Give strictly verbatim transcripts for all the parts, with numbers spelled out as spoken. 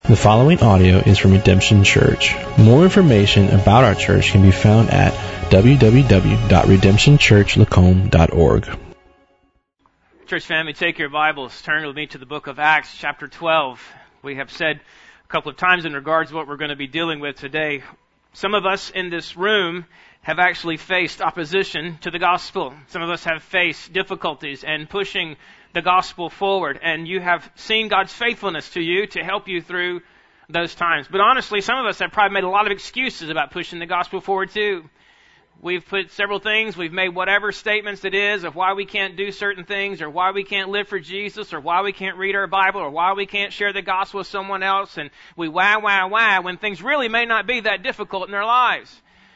The following audio is from Redemption Church. More information about our church can be found at w w w dot redemption church lacombe dot org. Church family, take your Bibles, turn with me to the book of Acts, chapter twelve. We have said a couple of times in regards to what we're going to be dealing with today. Some of us in this room have actually faced opposition to the gospel. Some of us have faced difficulties and pushing the gospel forward, and you have seen God's faithfulness to you to help you through those times. But honestly, some of us have probably made a lot of excuses about pushing the gospel forward too. We've put several things, we've made whatever statements it is of why we can't do certain things, or why we can't live for Jesus, or why we can't read our Bible, or why we can't share the gospel with someone else, and we wah, wah, wah, when things really may not be that difficult in their lives.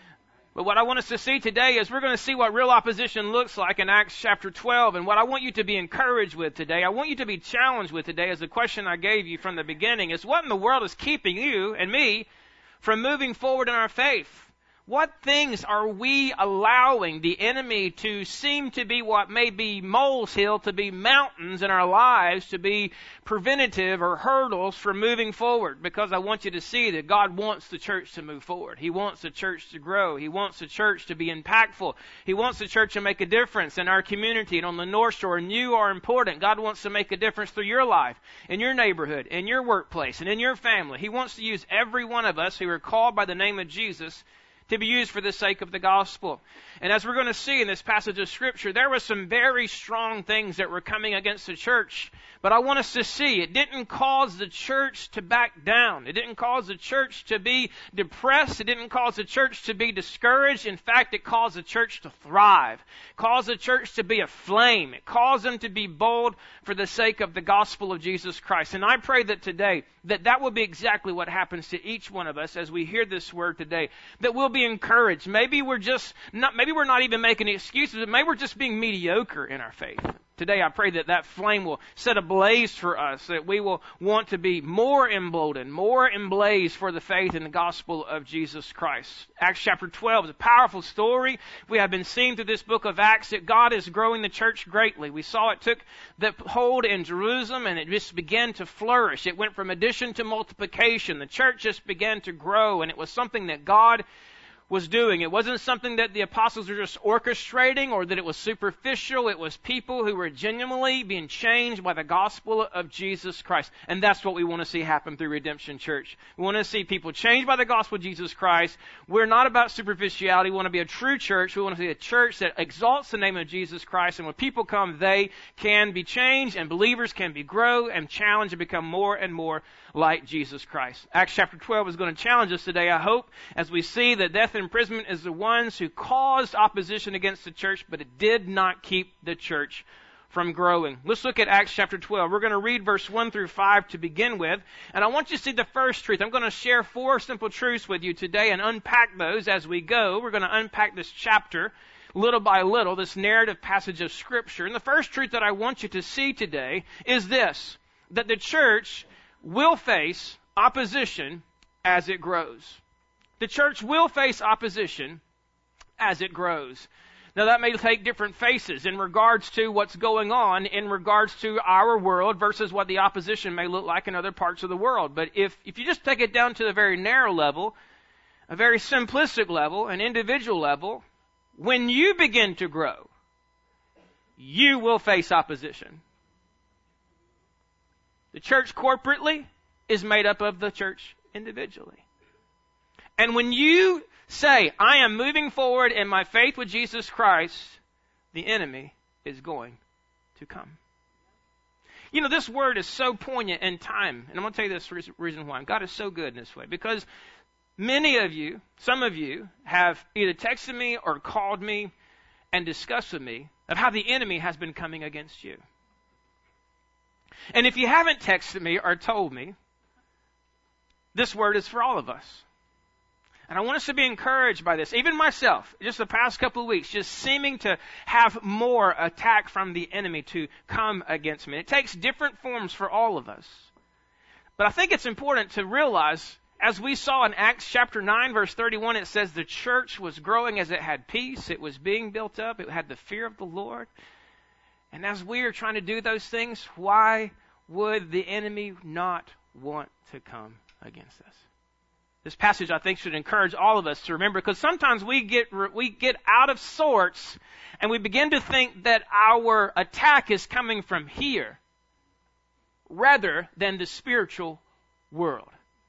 But what I want us to see today is we're going to see what real opposition looks like in Acts chapter twelve. And what I want you to be encouraged with today, I want you to be challenged with today, is the question I gave you from the beginning, is what in the world is keeping you and me from moving forward in our faith? What things are we allowing the enemy to seem to be what may be molehill, to be mountains in our lives, to be preventative or hurdles for moving forward? Because I want you to see that God wants the church to move forward. He wants the church to grow. He wants the church to be impactful. He wants the church to make a difference in our community and on the North Shore. And you are important. God wants to make a difference through your life, in your neighborhood, in your workplace, and in your family. He wants to use every one of us who are called by the name of Jesus to be used for the sake of the gospel. And as we're going to see in this passage of Scripture, there were some very strong things that were coming against the church. But I want us to see it didn't cause the church to back down. It didn't cause the church to be depressed. It didn't cause the church to be discouraged. In fact, it caused the church to thrive. It caused the church to be aflame. It caused them to be bold for the sake of the gospel of Jesus Christ. And I pray that today, that that will be exactly what happens to each one of us as we hear this word today. That we'll be encouraged. Maybe we're just not, maybe we're not even making excuses, but maybe we're just being mediocre in our faith. Today I pray that that flame will set ablaze for us, that we will want to be more emboldened, more emblazed for the faith in the gospel of Jesus Christ. Acts chapter twelve is a powerful story. We have been seeing through this book of Acts that God is growing the church greatly. We saw it took the hold in Jerusalem and it just began to flourish. It went from addition to multiplication. The church just began to grow, and it was something that God was doing. It wasn't something that the apostles were just orchestrating or that it was superficial. It was people who were genuinely being changed by the gospel of Jesus Christ. And that's what we want to see happen through Redemption Church. We want to see people changed by the gospel of Jesus Christ. We're not about superficiality. We want to be a true church. We want to see a church that exalts the name of Jesus Christ. And when people come, they can be changed, and believers can be grow and challenged and become more and more like Jesus Christ. Acts chapter twelve is going to challenge us today, I hope, as we see that death and imprisonment is the ones who caused opposition against the church, but it did not keep the church from growing. Let's look at Acts chapter twelve. We're going to read verse one through five to begin with, and I want you to see the first truth. I'm going to share four simple truths with you today and unpack those as we go. We're going to unpack this chapter little by little, this narrative passage of Scripture. And the first truth that I want you to see today is this, that the church will face opposition as it grows. The church will face opposition as it grows. Now that may take different faces in regards to what's going on in regards to our world versus what the opposition may look like in other parts of the world. But if, if you just take it down to a very narrow level, a very simplistic level, an individual level, when you begin to grow, you will face opposition. The church corporately is made up of the church individually. And when you say, I am moving forward in my faith with Jesus Christ, the enemy is going to come. You know, this word is so poignant in time. And I'm going to tell you this reason why. God is so good in this way. Because many of you, some of you, have either texted me or called me and discussed with me of how the enemy has been coming against you. And if you haven't texted me or told me, this word is for all of us. And I want us to be encouraged by this. Even myself, just the past couple of weeks, just seeming to have more attack from the enemy to come against me. It takes different forms for all of us. But I think it's important to realize, as we saw in Acts chapter nine, verse thirty-one, it says the church was growing as it had peace. It was being built up. It had the fear of the Lord. And as we are trying to do those things, why would the enemy not want to come against us. This passage, I think, should encourage all of us to remember, because sometimes we get we get out of sorts and we begin to think that our attack is coming from here rather than the spiritual world.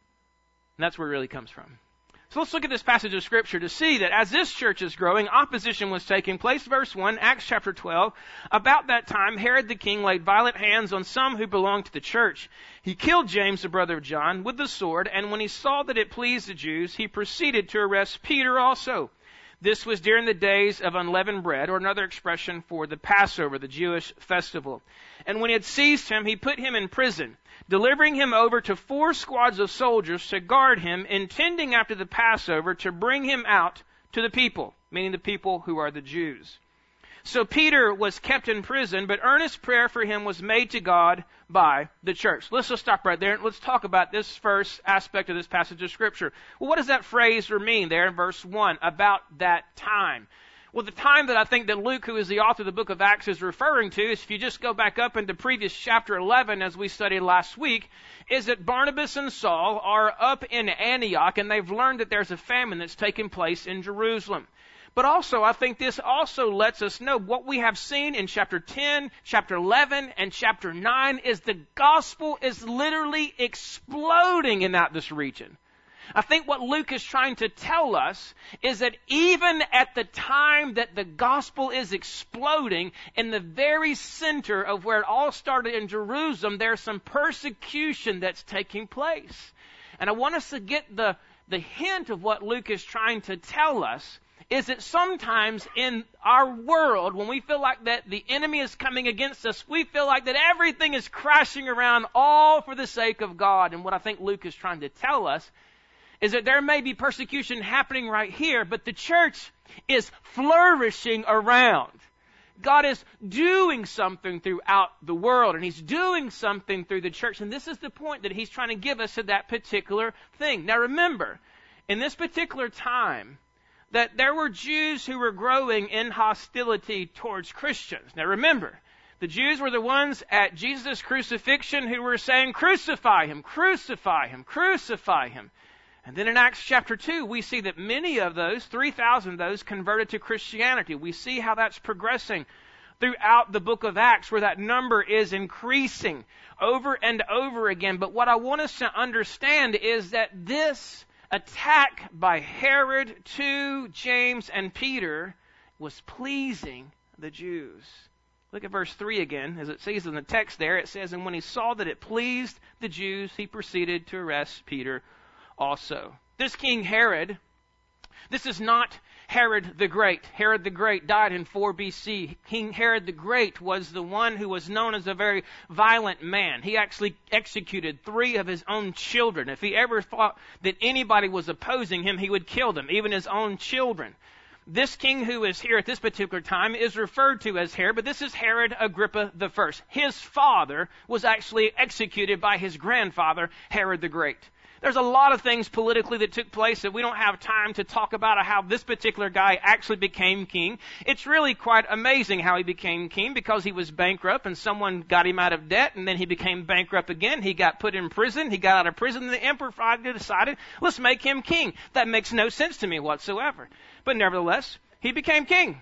And that's where it really comes from. So let's look at this passage of Scripture to see that as this church is growing, opposition was taking place. Verse one, Acts chapter twelve. About that time, Herod the king laid violent hands on some who belonged to the church. He killed James, the brother of John, with the sword, and when he saw that it pleased the Jews, he proceeded to arrest Peter also. This was during the days of unleavened bread, or another expression for the Passover, the Jewish festival. And when he had seized him, he put him in prison, delivering him over to four squads of soldiers to guard him, intending after the Passover to bring him out to the people, meaning the people who are the Jews. So Peter was kept in prison, but earnest prayer for him was made to God by the church. Let's just stop right there and let's talk about this first aspect of this passage of Scripture. Well, what does that phrase mean there in verse one, about that time? Well, the time that I think that Luke, who is the author of the book of Acts, is referring to, is if you just go back up into previous chapter eleven, as we studied last week, is that Barnabas and Saul are up in Antioch, and they've learned that there's a famine that's taking place in Jerusalem. But also, I think this also lets us know what we have seen in chapter ten, chapter eleven, and chapter nine is the gospel is literally exploding in that this region. I think what Luke is trying to tell us is that even at the time that the gospel is exploding, in the very center of where it all started in Jerusalem, there's some persecution that's taking place. And I want us to get the, the hint of what Luke is trying to tell us, is that sometimes in our world, when we feel like that the enemy is coming against us, we feel like that everything is crashing around all for the sake of God. And what I think Luke is trying to tell us is that there may be persecution happening right here, but the church is flourishing around. God is doing something throughout the world, and He's doing something through the church. And this is the point that He's trying to give us to that particular thing. Now remember, in this particular time, that there were Jews who were growing in hostility towards Christians. Now remember, the Jews were the ones at Jesus' crucifixion who were saying, crucify Him, crucify Him, crucify Him. And then in Acts chapter two, we see that many of those, three thousand of those, converted to Christianity. We see how that's progressing throughout the book of Acts, where that number is increasing over and over again. But what I want us to understand is that this attack by Herod to James and Peter was pleasing the Jews. Look at verse three again. As it says in the text there, it says, and when he saw that it pleased the Jews, he proceeded to arrest Peter also. This King Herod, this is not Herod the Great. Herod the Great died in four B C. King Herod the Great was the one who was known as a very violent man. He actually executed three of his own children. If he ever thought that anybody was opposing him, he would kill them, even his own children. This king who is here at this particular time is referred to as Herod, but this is Herod Agrippa the First. His father was actually executed by his grandfather, Herod the Great. There's a lot of things politically that took place that we don't have time to talk about how this particular guy actually became king. It's really quite amazing how he became king, because he was bankrupt and someone got him out of debt, and then he became bankrupt again. He got put in prison. He got out of prison, and the emperor finally decided, let's make him king. That makes no sense to me whatsoever. But nevertheless, he became king.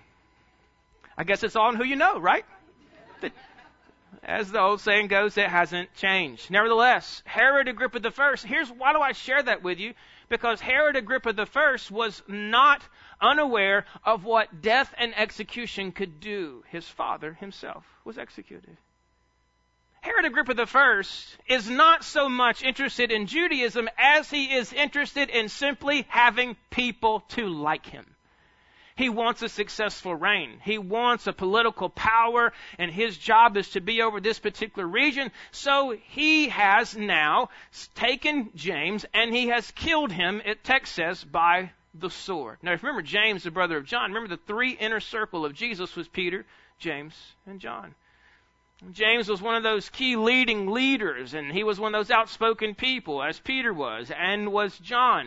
I guess it's all in who you know, right? As the old saying goes, it hasn't changed. Nevertheless, Herod Agrippa the First, here's why do I share that with you? Because Herod Agrippa the First was not unaware of what death and execution could do. His father himself was executed. Herod Agrippa the First is not so much interested in Judaism as he is interested in simply having people to like him. He wants a successful reign. He wants a political power, and his job is to be over this particular region. So he has now taken James, and he has killed him, it text says, by the sword. Now, if you remember James, the brother of John, remember the three inner circle of Jesus was Peter, James, and John. James was one of those key leading leaders, and he was one of those outspoken people, as Peter was, and was John.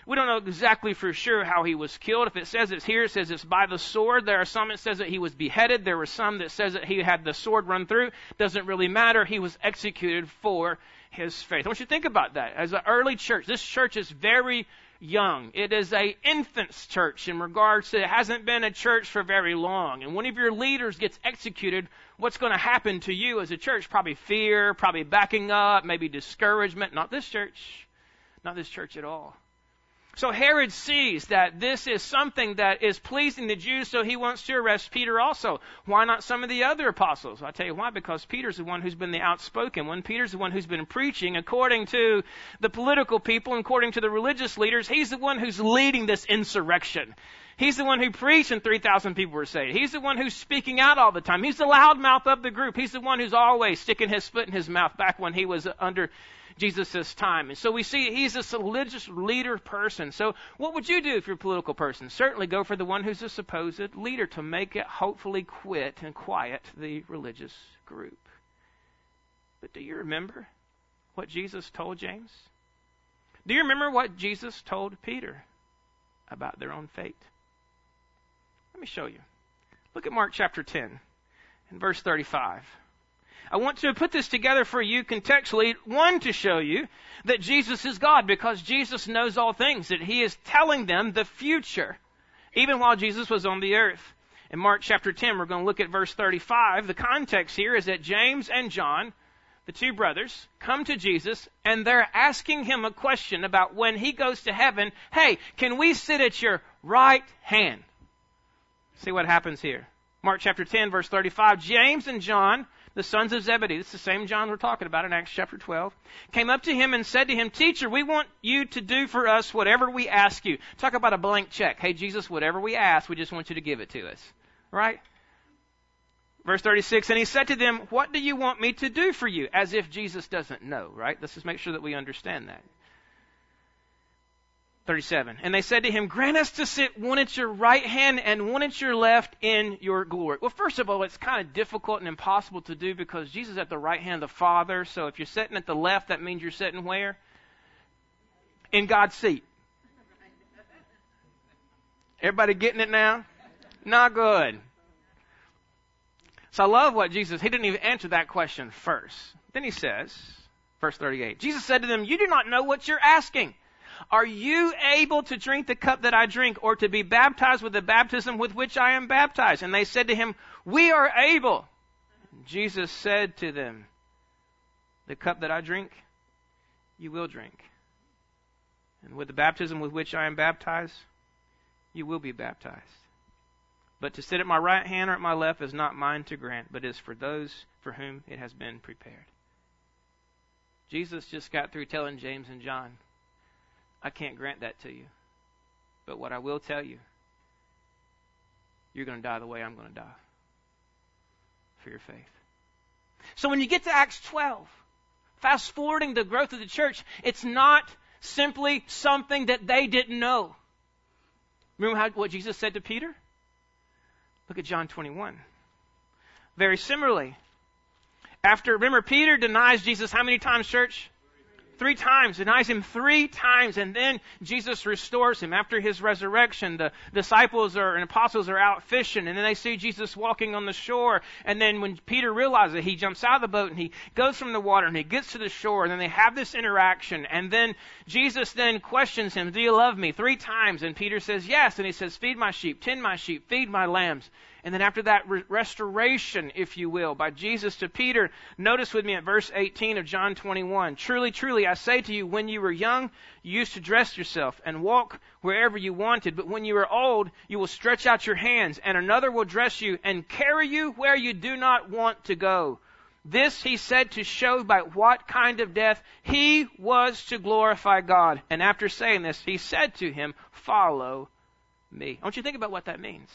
We don't know exactly for sure how he was killed. If it says it's here, it says it's by the sword. There are some that says that he was beheaded. There were some that says that he had the sword run through. Doesn't really matter. He was executed for his faith. I want you to think about that. As an early church, this church is very young. It is a infant's church in regards to it hasn't been a church for very long. And one of your leaders gets executed, what's going to happen to you as a church? Probably fear, probably backing up, maybe discouragement. Not this church. Not this church at all. So Herod sees that this is something that is pleasing the Jews, so he wants to arrest Peter also. Why not some of the other apostles? I'll tell you why, because Peter's the one who's been the outspoken one. Peter's the one who's been preaching. According to the political people, and according to the religious leaders, he's the one who's leading this insurrection. He's the one who preached and three thousand people were saved. He's the one who's speaking out all the time. He's the loudmouth of the group. He's the one who's always sticking his foot in his mouth back when he was under Jesus' time. And so we see he's a religious leader person. So what would you do if you're a political person? Certainly go for the one who's a supposed leader to make it hopefully quit and quiet the religious group. But do you remember what Jesus told James? Do you remember what Jesus told Peter about their own fate? Let me show you. Look at Mark chapter ten and verse thirty-five. I want to put this together for you contextually. One, to show you that Jesus is God, because Jesus knows all things, that he is telling them the future, even while Jesus was on the earth. In Mark chapter ten, we're going to look at verse thirty-five. The context here is that James and John, the two brothers, come to Jesus, and they're asking him a question about when he goes to heaven. Hey, can we sit at your right hand? See what happens here. Mark chapter ten, verse thirty-five. James and John, the sons of Zebedee, this is the same John we're talking about in Acts chapter twelve, came up to him and said to him, Teacher, we want you to do for us whatever we ask you. Talk about a blank check. Hey, Jesus, whatever we ask, we just want you to give it to us. Right? Verse thirty-six, and he said to them, what do you want me to do for you? As if Jesus doesn't know, right? Let's just make sure that we understand that. thirty-seven, and they said to him, grant us to sit one at your right hand and one at your left in your glory. Well, first of all, it's kind of difficult and impossible to do because Jesus is at the right hand of the Father. So if you're sitting at the left, that means you're sitting where? In God's seat. Everybody getting it now? Not good. So I love what Jesus, he didn't even answer that question first. Then he says, verse thirty-eight, Jesus said to them, you do not know what you're asking. Are you able to drink the cup that I drink, or to be baptized with the baptism with which I am baptized? And they said to him, we are able. Jesus said to them, the cup that I drink, you will drink. And with the baptism with which I am baptized, you will be baptized. But to sit at my right hand or at my left is not mine to grant, but is for those for whom it has been prepared. Jesus just got through telling James and John, I can't grant that to you. But what I will tell you, you're going to die the way I'm going to die for your faith. So when you get to Acts twelve, fast forwarding the growth of the church, it's not simply something that they didn't know. Remember how, what Jesus said to Peter? Look at John twenty-one. Very similarly, after, remember, Peter denies Jesus how many times, church? Three times, denies him three times, and then Jesus restores him. After his resurrection, the disciples are, and apostles are out fishing, and then they see Jesus walking on the shore, and then when Peter realizes it, he jumps out of the boat, and he goes from the water, and he gets to the shore, and then they have this interaction, and then Jesus then questions him, do you love me? Three times, and Peter says yes, and he says, feed my sheep, tend my sheep, feed my lambs. And then after that re- restoration, if you will, by Jesus to Peter, notice with me at verse eighteen of John twenty-one. Truly, truly, I say to you, when you were young, you used to dress yourself and walk wherever you wanted. But when you are old, you will stretch out your hands, and another will dress you and carry you where you do not want to go. This he said to show by what kind of death he was to glorify God. And after saying this, he said to him, follow me. I want you to think about what that means.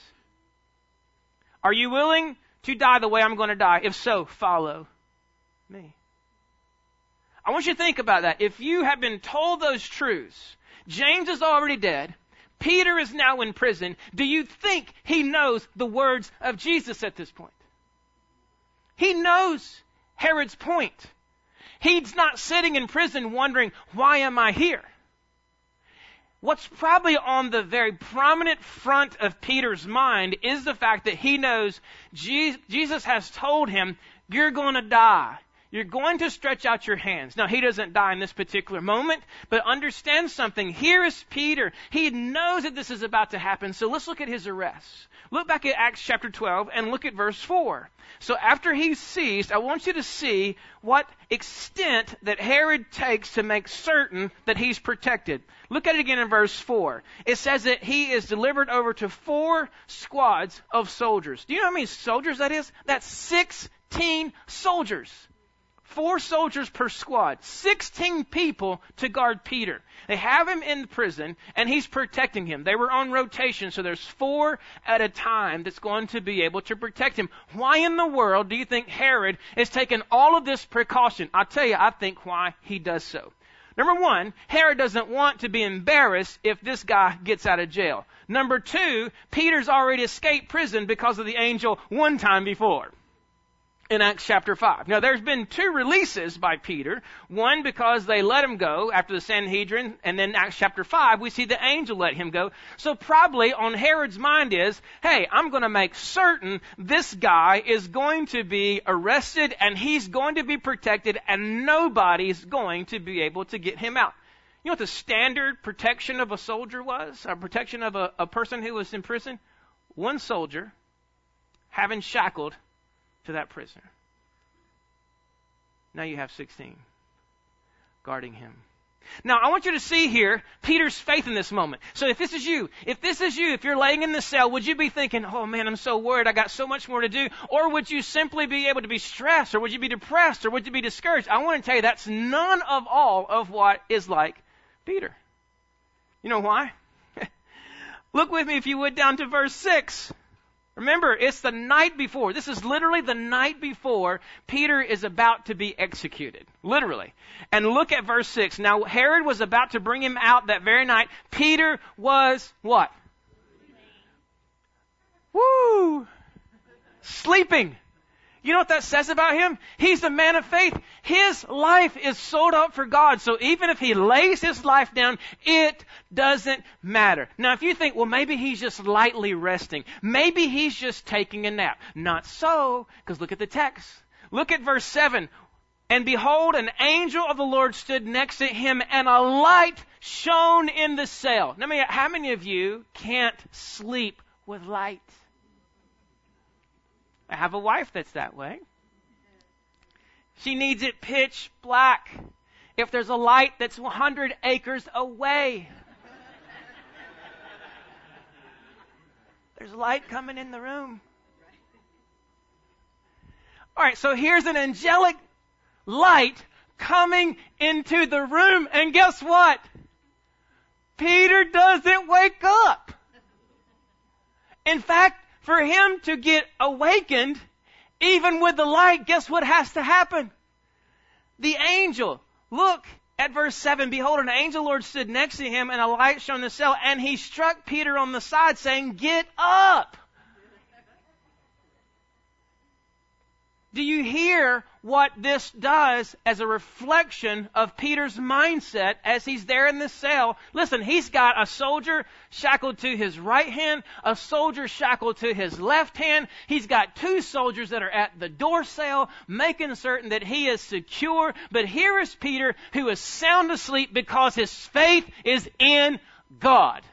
Are you willing to die the way I'm going to die? If so, follow me. I want you to think about that. If you have been told those truths, James is already dead, Peter is now in prison, do you think he knows the words of Jesus at this point? He knows Herod's point. He's not sitting in prison wondering, why am I here? what's probably on the very prominent front of Peter's mind is the fact that he knows Jesus has told him, you're going to die. You're going to stretch out your hands. Now, he doesn't die in this particular moment, but understand something. Here is Peter. He knows that this is about to happen. So let's look at his arrest. Look back at Acts chapter twelve and look at verse four. So after he's seized, I want you to see what extent that Herod takes to make certain that he's protected. Look at it again in verse four. It says that he is delivered over to four squads of soldiers. Do you know how many soldiers that is? That's sixteen soldiers. Four soldiers per squad. sixteen people to guard Peter. They have him in prison, and he's protecting him. They were on rotation, so there's four at a time that's going to be able to protect him. Why in the world do you think Herod is taking all of this precaution? I'll tell you, I think why he does so. Number one, Herod doesn't want to be embarrassed if this guy gets out of jail. Number two, Peter's already escaped prison because of the angel one time before. In Acts chapter five. Now, there's been two releases by Peter. One because they let him go after the Sanhedrin, and then Acts chapter five, we see the angel let him go. So probably on Herod's mind is, hey, I'm going to make certain this guy is going to be arrested, and he's going to be protected, and nobody's going to be able to get him out. You know what the standard protection of a soldier was? A protection of a, a person who was in prison? One soldier having shackled to that prisoner. Now you have sixteen guarding him. Now I want you to see here Peter's faith in this moment. So if this is you, if this is you, if you're laying in the cell, would you be thinking, oh man, I'm so worried, I got so much more to do? Or would you simply be able to be stressed? Or would you be depressed? Or would you be discouraged? I want to tell you that's none of all of what is like Peter. You know why? Look with me, if you would, down to verse six. Remember, it's the night before. This is literally the night before Peter is about to be executed. Literally. And look at verse six. Now, Herod was about to bring him out that very night. Peter was what? Woo! Sleeping. You know what that says about him? He's a man of faith. His life is sold out for God. So even if he lays his life down, it doesn't matter. Now, if you think, well, maybe he's just lightly resting. Maybe he's just taking a nap. Not so, because look at the text. Look at verse seven. And behold, an angel of the Lord stood next to him, and a light shone in the cell. Now, how many of you can't sleep with light? I have a wife that's that way. She needs it pitch black. If there's a light that's one hundred acres away, there's light coming in the room. All right, so here's an angelic light coming into the room, and guess what? Peter doesn't wake up. In fact, for him to get awakened, even with the light, guess what has to happen? The angel. Look at verse seven. Behold, an angel Lord stood next to him, and a light shone in the cell, and he struck Peter on the side, saying, get up. Do you hear what this does as a reflection of Peter's mindset as he's there in the cell? Listen, he's got a soldier shackled to his right hand, a soldier shackled to his left hand. He's got two soldiers that are at the door cell, making certain that he is secure. But here is Peter, who is sound asleep because his faith is in God.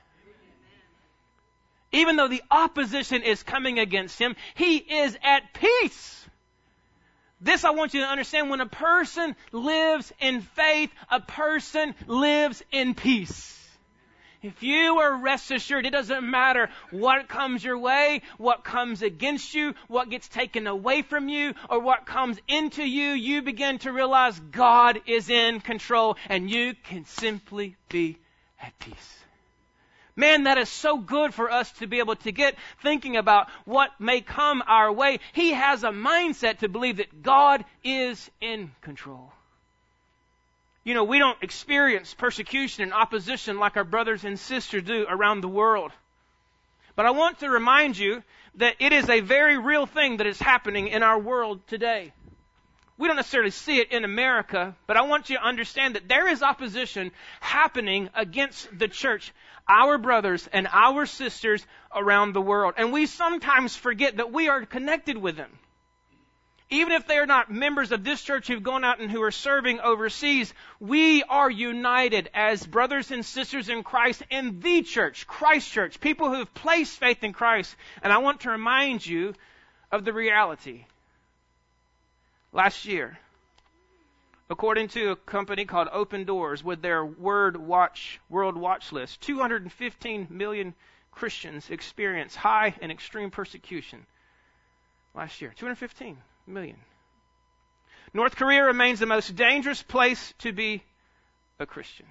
Even though the opposition is coming against him, he is at peace. This I want you to understand. When a person lives in faith, a person lives in peace. If you are rest assured, it doesn't matter what comes your way, what comes against you, what gets taken away from you, or what comes into you, you begin to realize God is in control, and you can simply be at peace. Man, that is so good for us to be able to get thinking about what may come our way. He has a mindset to believe that God is in control. You know, we don't experience persecution and opposition like our brothers and sisters do around the world. But I want to remind you that it is a very real thing that is happening in our world today. We don't necessarily see it in America, but I want you to understand that there is opposition happening against the church, our brothers and our sisters around the world. And we sometimes forget that we are connected with them. Even if they are not members of this church who've gone out and who are serving overseas, we are united as brothers and sisters in Christ in the church, Christ Church, people who have placed faith in Christ. And I want to remind you of the reality. Last year, according to a company called Open Doors, with their Word Watch World Watch List, two hundred fifteen million Christians experienced high and extreme persecution last year. two hundred fifteen million. North Korea remains the most dangerous place to be a Christian.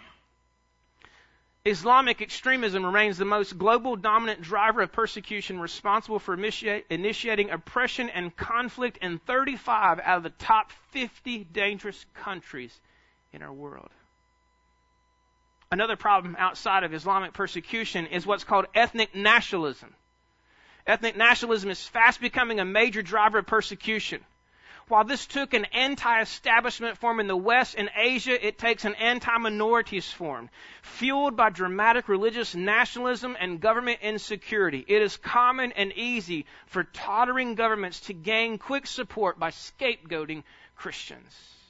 Islamic extremism remains the most global dominant driver of persecution, responsible for initiate, initiating oppression and conflict in thirty-five out of the top fifty dangerous countries in our world. Another problem outside of Islamic persecution is what's called ethnic nationalism. Ethnic nationalism is fast becoming a major driver of persecution. While this took an anti-establishment form in the West and Asia, it takes an anti-minorities form, fueled by dramatic religious nationalism and government insecurity. It is common and easy for tottering governments to gain quick support by scapegoating Christians.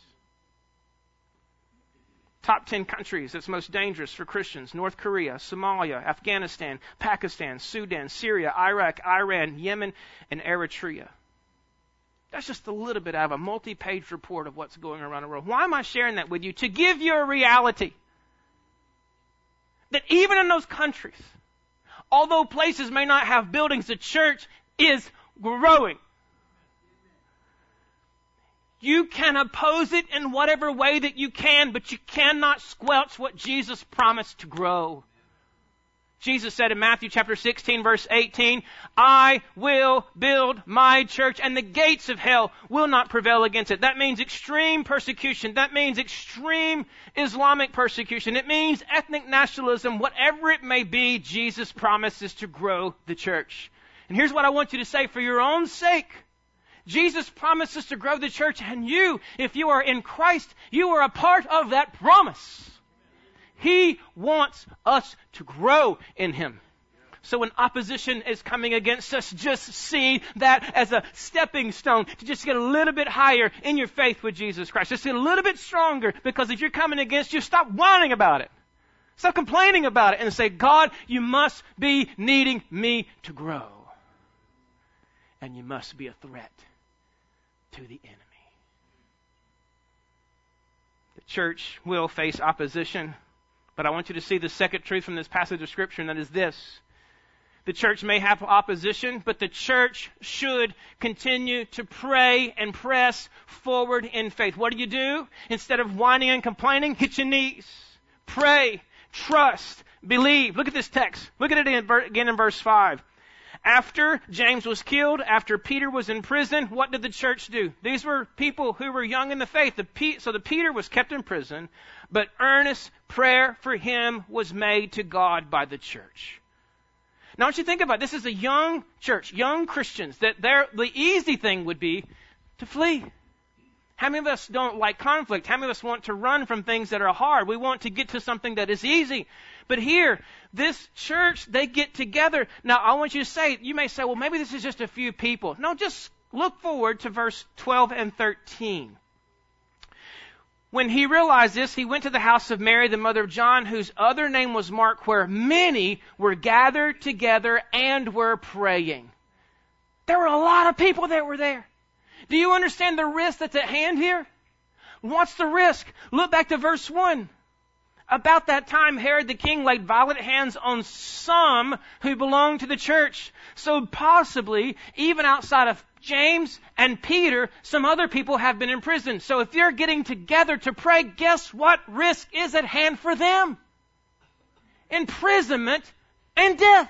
Top ten countries that's most dangerous for Christians: North Korea, Somalia, Afghanistan, Pakistan, Sudan, Syria, Iraq, Iran, Yemen, and Eritrea. That's just a little bit out of a multi-page report of what's going around the world. Why am I sharing that with you? To give you a reality that even in those countries, although places may not have buildings, the church is growing. You can oppose it in whatever way that you can, but you cannot squelch what Jesus promised to grow. Jesus said in Matthew chapter sixteen, verse eighteen, I will build my church, and the gates of hell will not prevail against it. That means extreme persecution. That means extreme Islamic persecution. It means ethnic nationalism. Whatever it may be, Jesus promises to grow the church. And here's what I want you to say for your own sake. Jesus promises to grow the church, and you, if you are in Christ, you are a part of that promise. He wants us to grow in Him. So when opposition is coming against us, just see that as a stepping stone to just get a little bit higher in your faith with Jesus Christ. Just get a little bit stronger, because if you're coming against you, stop whining about it. Stop complaining about it and say, God, you must be needing me to grow. And you must be a threat to the enemy. The church will face opposition. But I want you to see the second truth from this passage of Scripture, and that is this. The church may have opposition, but the church should continue to pray and press forward in faith. What do you do? Instead of whining and complaining, hit your knees. Pray, trust, believe. Look at this text. Look at it again in verse five. After James was killed, after Peter was in prison, what did the church do? These were people who were young in the faith. The Pe- so the Peter was kept in prison, but earnest prayer for him was made to God by the church. Now, I want you to think about it. This is a young church, young Christians, that the easy thing would be to flee. How many of us don't like conflict? How many of us want to run from things that are hard? We want to get to something that is easy. But here, this church, they get together. Now, I want you to say, you may say, well, maybe this is just a few people. No, just look forward to verse twelve and thirteen. When he realized this, he went to the house of Mary, the mother of John, whose other name was Mark, where many were gathered together and were praying. There were a lot of people that were there. Do you understand the risk that's at hand here? What's the risk? Look back to verse one. About that time, Herod the king laid violent hands on some who belonged to the church. So possibly, even outside of James and Peter, some other people have been imprisoned. So if they're getting together to pray, guess what risk is at hand for them? Imprisonment and death.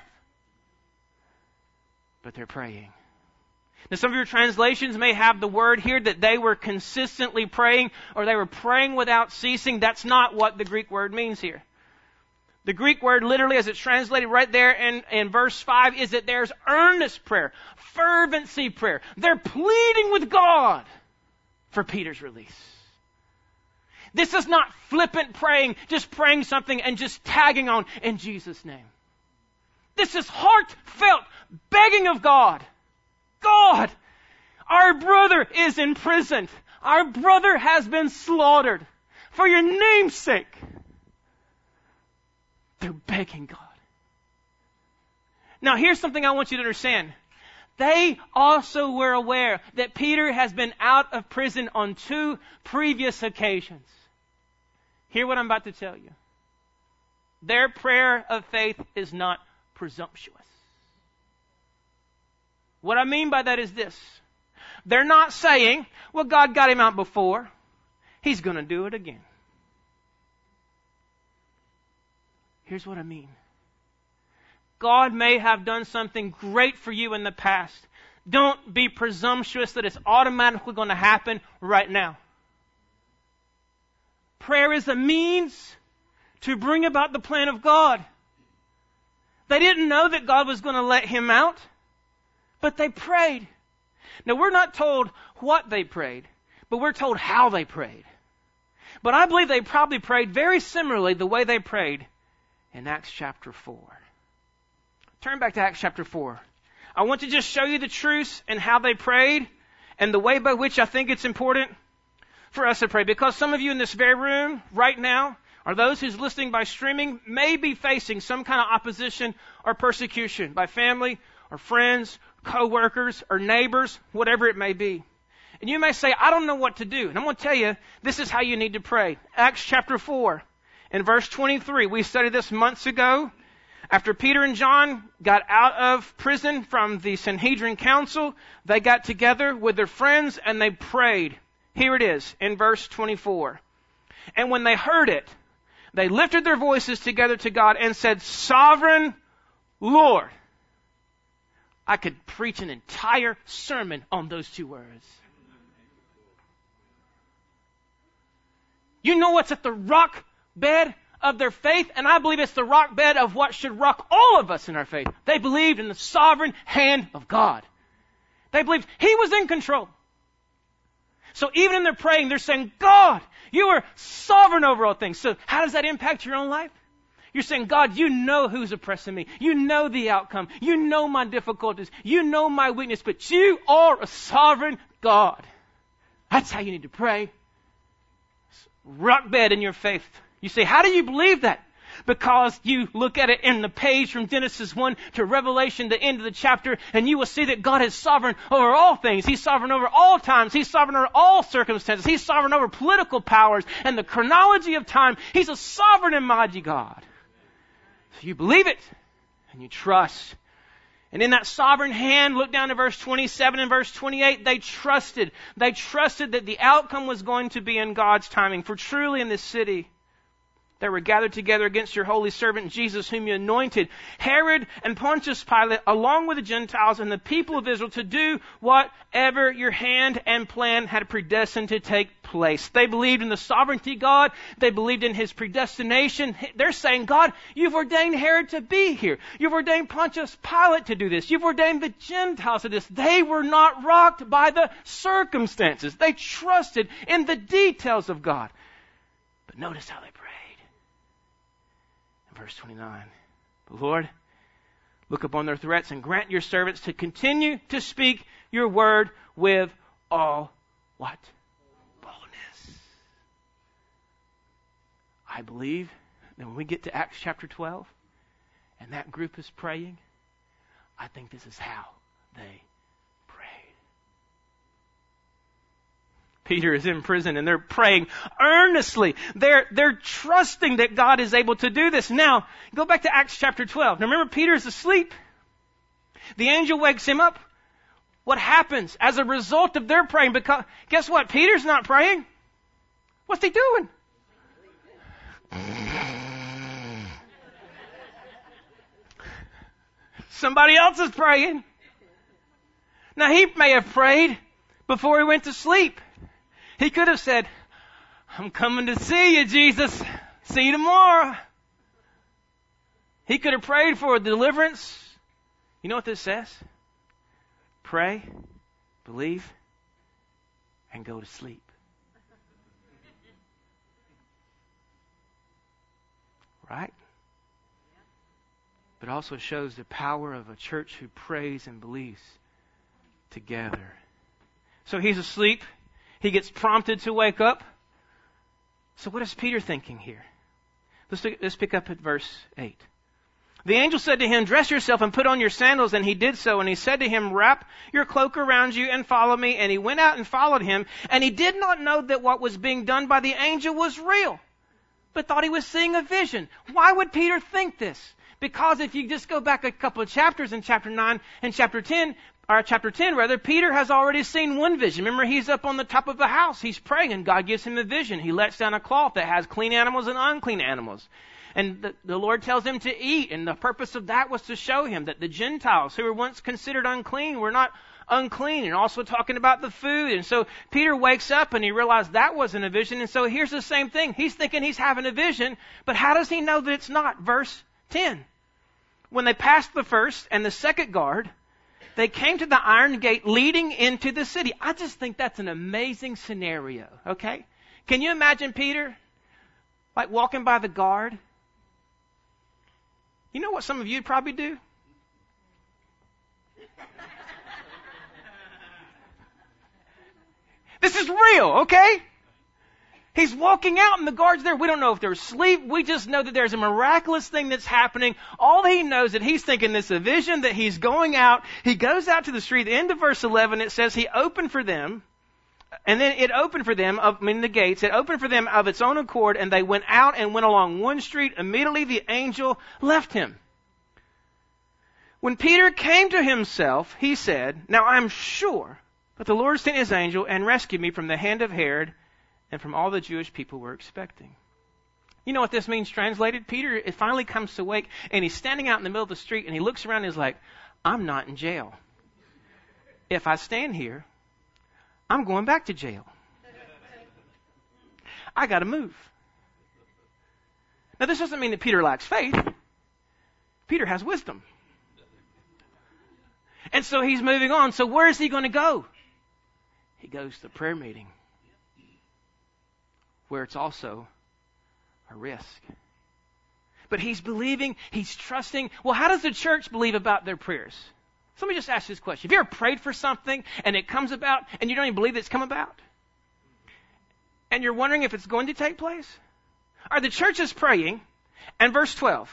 But they're praying. Now, some of your translations may have the word here that they were consistently praying, or they were praying without ceasing. That's not what the Greek word means here. The Greek word literally, as it's translated right there in, in verse five, is that there's earnest prayer, fervency prayer. They're pleading with God for Peter's release. This is not flippant praying, just praying something and just tagging on in Jesus' name. This is heartfelt begging of God. God, our brother is in prison. Our brother has been slaughtered. For your name's sake. They're begging God. Now here's something I want you to understand. They also were aware that Peter has been out of prison on two previous occasions. Hear what I'm about to tell you. Their prayer of faith is not presumptuous. What I mean by that is this. They're not saying, well, God got him out before. He's going to do it again. Here's what I mean. God may have done something great for you in the past. Don't be presumptuous that it's automatically going to happen right now. Prayer is a means to bring about the plan of God. They didn't know that God was going to let him out, but they prayed. Now, we're not told what they prayed, but we're told how they prayed. But I believe they probably prayed very similarly the way they prayed in Acts chapter four. Turn back to Acts chapter four. I want to just show you the truths and how they prayed and the way by which I think it's important for us to pray. Because some of you in this very room right now, or those who's listening by streaming, may be facing some kind of opposition or persecution by family or friends, co-workers or neighbors, whatever it may be. And you may say, I don't know what to do. And I'm going to tell you, this is how you need to pray. Acts chapter four and verse twenty-three. We studied this months ago. After Peter and John got out of prison from the Sanhedrin Council, they got together with their friends and they prayed. Here it is in verse twenty-four. And when they heard it, they lifted their voices together to God and said, Sovereign Lord. I could preach an entire sermon on those two words. You know what's at the rock bed of their faith? And I believe it's the rock bed of what should rock all of us in our faith. They believed in the sovereign hand of God. They believed He was in control. So even in their praying, they're saying, God, you are sovereign over all things. So how does that impact your own life? You're saying, God, you know who's oppressing me. You know the outcome. You know my difficulties. You know my weakness. But you are a sovereign God. That's how you need to pray. Rock bed in your faith. You say, how do you believe that? Because you look at it in the page from Genesis one to Revelation, the end of the chapter, and you will see that God is sovereign over all things. He's sovereign over all times. He's sovereign over all circumstances. He's sovereign over political powers and the chronology of time. He's a sovereign and mighty God. So you believe it and you trust. And in that sovereign hand, look down to verse twenty-seven and verse twenty-eight, they trusted. They trusted that the outcome was going to be in God's timing. For truly in this city, they were gathered together against your holy servant Jesus, whom you anointed, Herod and Pontius Pilate, along with the Gentiles and the people of Israel, to do whatever your hand and plan had predestined to take place. They believed in the sovereignty of God. They believed in His predestination. They're saying, God, you've ordained Herod to be here. You've ordained Pontius Pilate to do this. You've ordained the Gentiles to do this. They were not rocked by the circumstances. They trusted in the details of God. But notice how they prayed. Verse twenty-nine, Lord, look upon their threats and grant your servants to continue to speak your word with all what? Boldness. I believe that when we get to Acts chapter twelve and that group is praying, I think this is how they prayed. Peter is in prison and they're praying earnestly. They're, they're trusting that God is able to do this. Now, go back to Acts chapter twelve. Now remember, Peter's asleep. The angel wakes him up. What happens as a result of their praying? Because guess what? Peter's not praying. What's he doing? Somebody else is praying. Now he may have prayed before he went to sleep. He could have said, I'm coming to see you, Jesus. See you tomorrow. He could have prayed for deliverance. You know what this says? Pray, believe, and go to sleep. Right? But also shows the power of a church who prays and believes together. So he's asleep. He gets prompted to wake up. So what is Peter thinking here? Let's, let's pick up at verse eight. The angel said to him, dress yourself and put on your sandals. And he did so. And he said to him, wrap your cloak around you and follow me. And he went out and followed him. And he did not know that what was being done by the angel was real, but thought he was seeing a vision. Why would Peter think this? Because if you just go back a couple of chapters in chapter nine and chapter ten, or chapter ten rather, Peter has already seen one vision. Remember, he's up on the top of the house. He's praying and God gives him a vision. He lets down a cloth that has clean animals and unclean animals. And the, the Lord tells him to eat. And the purpose of that was to show him that the Gentiles who were once considered unclean were not unclean, and also talking about the food. And so Peter wakes up and he realized that wasn't a vision. And so here's the same thing. He's thinking he's having a vision, but how does he know that it's not? Verse ten. When they passed the first and the second guard, they came to the iron gate leading into the city. I just think that's an amazing scenario, okay? Can you imagine Peter, like walking by the guard? You know what some of you would probably do? This is real, okay? He's walking out and the guard's there. We don't know if they're asleep. We just know that there's a miraculous thing that's happening. All he knows that he's thinking this is a vision, that he's going out. He goes out to the street. At the end of verse eleven, it says he opened for them. And then it opened for them, of, I mean the gates, it opened for them of its own accord, and they went out and went along one street. Immediately the angel left him. When Peter came to himself, he said, now I'm sure that the Lord sent his angel and rescued me from the hand of Herod and from all the Jewish people were expecting. You know what this means translated? Peter it finally comes to wake, and he's standing out in the middle of the street, and he looks around and he's like, I'm not in jail. If I stand here, I'm going back to jail. I got to move. Now, this doesn't mean that Peter lacks faith. Peter has wisdom. And so he's moving on. So where is he going to go? He goes to the prayer meeting, where it's also a risk. But he's believing, he's trusting. Well, how does the church believe about their prayers? So let me just ask this question. Have you ever prayed for something and it comes about and you don't even believe it's come about? And you're wondering if it's going to take place? Or the church is praying, and verse twelve.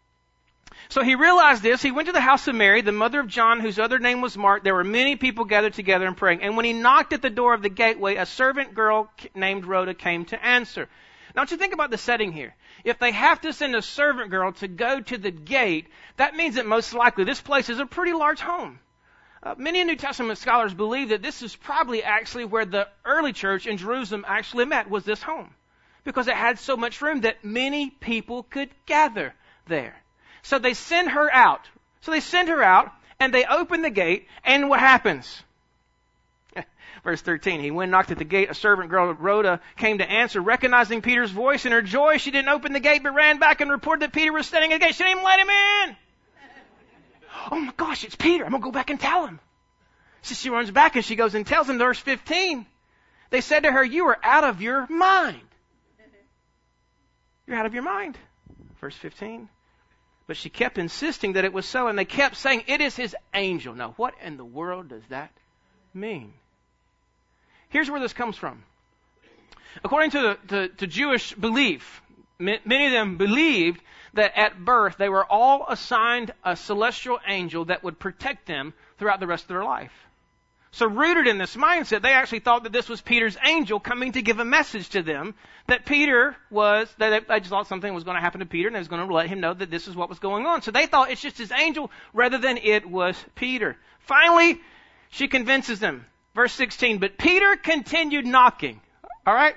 So he realized this. He went to the house of Mary, the mother of John, whose other name was Mark. There were many people gathered together and praying. And when he knocked at the door of the gateway, a servant girl named Rhoda came to answer. Now, don't you think about the setting here. If they have to send a servant girl to go to the gate, that means that most likely this place is a pretty large home. Uh, many New Testament scholars believe that this is probably actually where the early church in Jerusalem actually met, was this home. Because it had so much room that many people could gather there. So they send her out. So they send her out, and they open the gate, and what happens? Verse thirteen, he went and knocked at the gate. A servant girl, Rhoda, came to answer. Recognizing Peter's voice, in her joy, she didn't open the gate, but ran back and reported that Peter was standing at the gate. She didn't even let him in. Oh my gosh, it's Peter. I'm going to go back and tell him. So she runs back and she goes and tells him. Verse fifteen, they said to her, you are out of your mind. You're out of your mind. Verse fifteen. But she kept insisting that it was so, and they kept saying, it is his angel. Now, what in the world does that mean? Here's where this comes from. According to, the, to, to Jewish belief, many of them believed that at birth they were all assigned a celestial angel that would protect them throughout the rest of their life. So rooted in this mindset, they actually thought that this was Peter's angel coming to give a message to them, that Peter was, that they just thought something was going to happen to Peter and they was going to let him know that this is what was going on. So they thought it's just his angel rather than it was Peter. Finally, she convinces them. Verse sixteen, but Peter continued knocking. All right?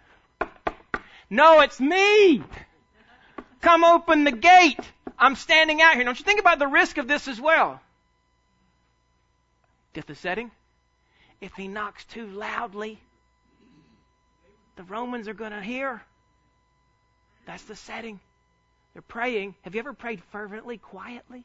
No, it's me. Come open the gate. I'm standing out here. Don't you think about the risk of this as well? Get the setting? If he knocks too loudly, the Romans are going to hear. That's the setting. They're praying. Have you ever prayed fervently, quietly?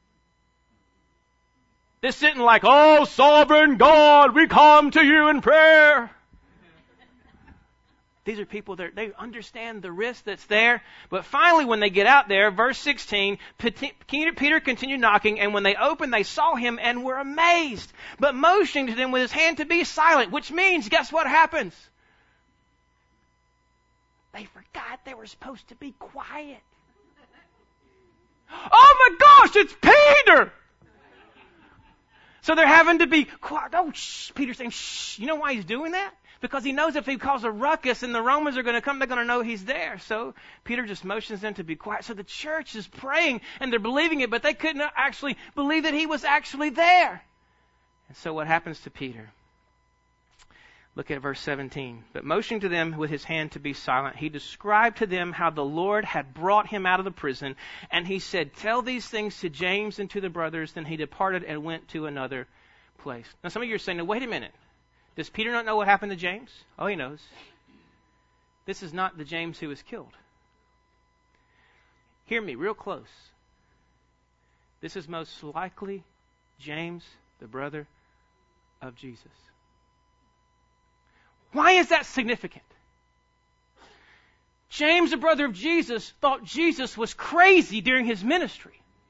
This isn't like, oh, sovereign God, we come to you in prayer. These are people that they understand the risk that's there. But finally, when they get out there, verse sixteen, Peter continued knocking, and when they opened, they saw him and were amazed, but motioning to them with his hand to be silent, which means, guess what happens? They forgot they were supposed to be quiet. Oh my gosh, it's Peter! So they're having to be quiet. Oh, shh. Peter's saying, shh. You know why he's doing that? Because he knows if he calls a ruckus and the Romans are going to come, they're going to know he's there. So Peter just motions them to be quiet. So the church is praying and they're believing it, but they couldn't actually believe that he was actually there. And so what happens to Peter? Look at verse seventeen. But motioning to them with his hand to be silent, he described to them how the Lord had brought him out of the prison. And he said, tell these things to James and to the brothers. Then he departed and went to another place. Now some of you are saying, now wait a minute. Does Peter not know what happened to James? Oh, he knows. This is not the James who was killed. Hear me real close. This is most likely James, the brother of Jesus. Why is that significant? James, the brother of Jesus, thought Jesus was crazy during his ministry.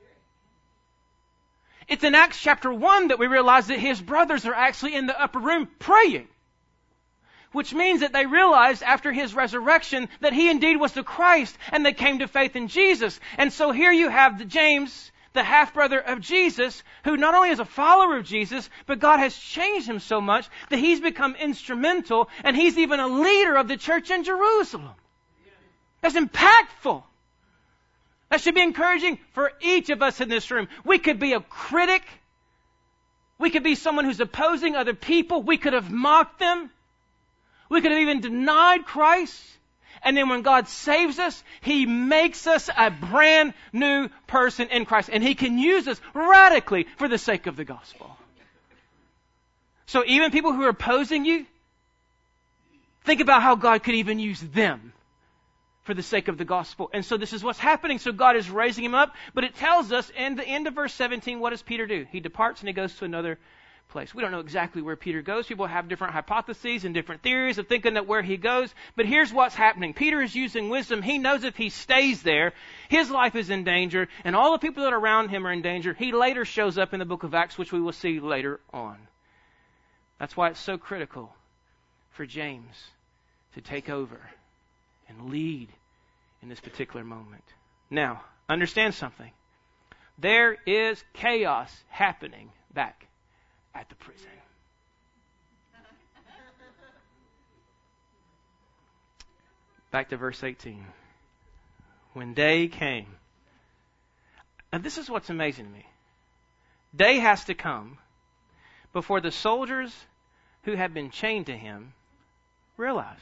It's in Acts chapter one that we realize that his brothers are actually in the upper room praying. Which means that they realized after his resurrection that he indeed was the Christ, and they came to faith in Jesus. And so here you have the James, the half-brother of Jesus, who not only is a follower of Jesus, but God has changed him so much that he's become instrumental, and he's even a leader of the church in Jerusalem. That's impactful. That should be encouraging for each of us in this room. We could be a critic. We could be someone who's opposing other people. We could have mocked them. We could have even denied Christ. And then when God saves us, He makes us a brand new person in Christ. And He can use us radically for the sake of the gospel. So even people who are opposing you, think about how God could even use them for the sake of the gospel. And so this is what's happening. So God is raising him up. But it tells us in the end of verse seventeen, what does Peter do? He departs and he goes to another place. We don't know exactly where Peter goes. People have different hypotheses and different theories of thinking that where he goes. But here's what's happening. Peter is using wisdom. He knows if he stays there, his life is in danger, and all the people that are around him are in danger. He later shows up in the book of Acts, which we will see later on. That's why it's so critical for James to take over and lead in this particular moment. Now, understand something. There is chaos happening back at the prison. Back to verse eighteen. When day came. And this is what's amazing to me. Day has to come before the soldiers who had been chained to him realize,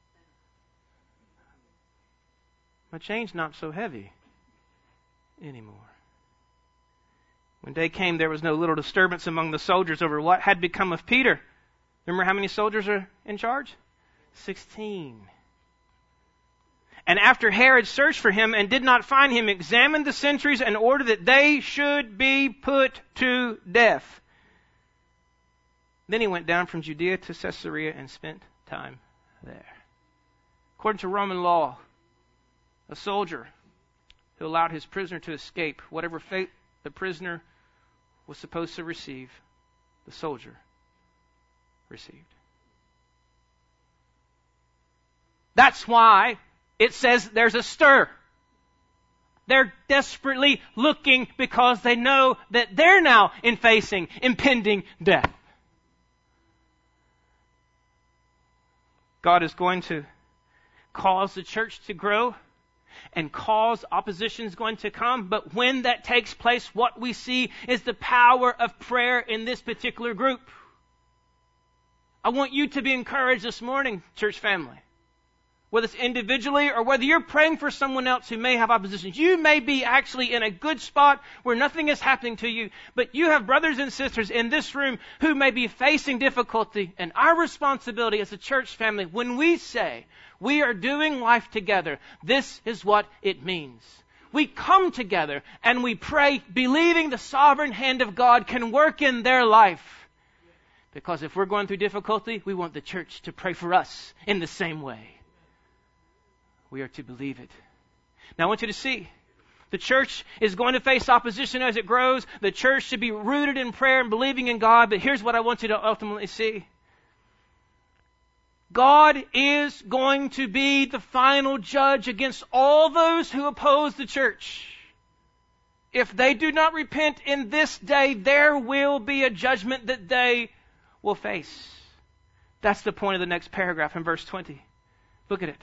my chain's not so heavy anymore. When day came, there was no little disturbance among the soldiers over what had become of Peter. Remember how many soldiers are in charge? Sixteen. And after Herod searched for him and did not find him, examined the sentries and ordered that they should be put to death. Then he went down from Judea to Caesarea and spent time there. According to Roman law, a soldier who allowed his prisoner to escape, whatever fate the prisoner was supposed to receive, the soldier received. That's why it says there's a stir. They're desperately looking because they know that they're now in facing impending death. God is going to cause the church to grow and cause opposition is going to come. But when that takes place, what we see is the power of prayer in this particular group. I want you to be encouraged this morning, church family. Whether it's individually or whether you're praying for someone else who may have opposition. You may be actually in a good spot where nothing is happening to you, but you have brothers and sisters in this room who may be facing difficulty. And our responsibility as a church family, when we say we are doing life together, this is what it means. We come together and we pray, believing the sovereign hand of God can work in their life. Because if we're going through difficulty, we want the church to pray for us in the same way. we are to believe it. Now I want you to see, the church is going to face opposition as it grows. The church should be rooted in prayer and believing in God. But here's what I want you to ultimately see. God is going to be the final judge against all those who oppose the church. If they do not repent in this day, there will be a judgment that they will face. That's the point of the next paragraph in verse twenty. Look at it.